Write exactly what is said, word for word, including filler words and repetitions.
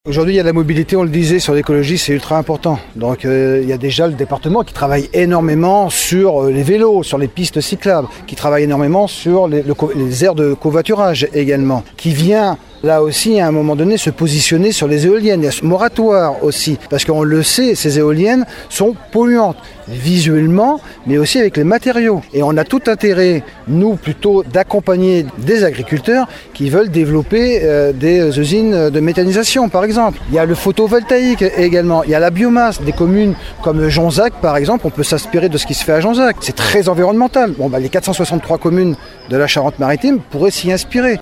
Aujourd'hui, il y a la mobilité, on le disait, sur l'écologie, c'est ultra important. Donc, euh, il y a déjà le département qui travaille énormément sur les vélos, sur les pistes cyclables, qui travaille énormément sur les, le, les aires de covoiturage également, qui vient là aussi, à un moment donné, se positionner sur les éoliennes. Il y a ce moratoire aussi, parce qu'on le sait, ces éoliennes sont polluantes, visuellement, mais aussi avec les matériaux. Et on a tout intérêt, nous, plutôt, d'accompagner des agriculteurs qui veulent développer euh, des usines de méthanisation, par exemple. Il y a le photovoltaïque également, il y a la biomasse. Des communes comme Jonzac, par exemple, on peut s'inspirer de ce qui se fait à Jonzac. C'est très environnemental. Bon, bah, les quatre cent soixante-trois communes de la Charente-Maritime pourraient s'y inspirer.